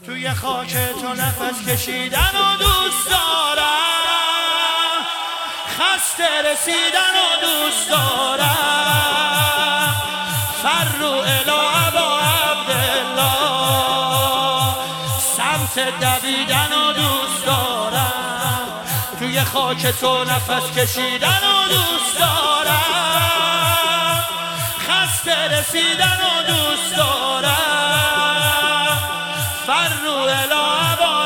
توی خاک تو نفس کشیدن و دوست دارم، خسته رسیدن و دوست دارم، فرو الی ابا عبدالله، سمت دویدن و دوست دارم، توی خاک تو نفس کشیدن و دوست دارم، خسته رسیدن و دوست دارم، فرو الی ابا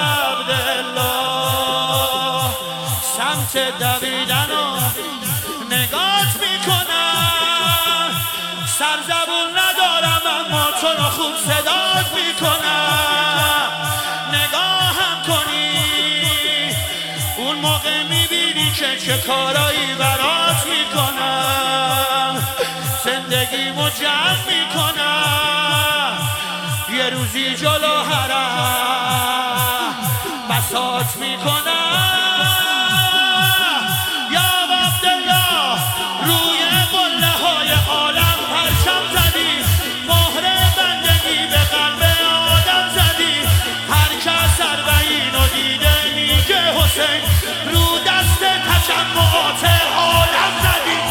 عبدالله، سمت دویدن و نگات میکنم، سرزبون ندارم اما تو رو خوب صدات میکنم، نگاهم کنی اون موقع میبینی که چه کارایی برات میکنم، زندگیمو جمع میکنم، یه روزی جلو حرم بساط میکنم، یا عبدالله روی قله های عالم پرچم زدی، مهر بندگی به قلب آدم زدی، هر کس اربعین رو دیده میگه حسین، رو دست تجمعات عالم زدی.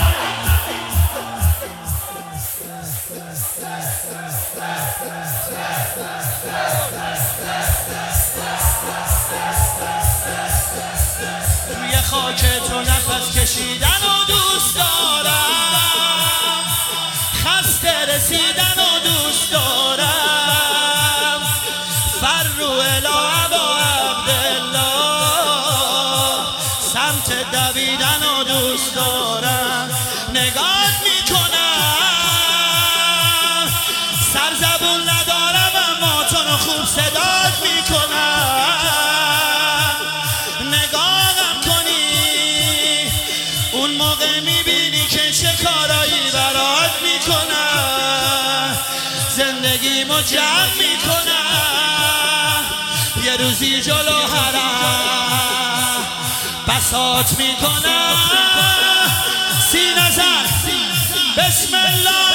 توی خاک تو نفس کشیدن و دوست دارم، خسته رسیدن و دوست دارم، فرو الی ابا عبدالله، سمت دویدن و دوست دارم، نگات میکنم، سرزبون ندارم اما تو رو خوب صدات میکنم، نگاهم کنی اون موقع میبینی که چه کارایی برات میکنم، زندگیمو جمع میکنم، یه روزی جلو حرم بساط میکنم، سینه زن بسم الله.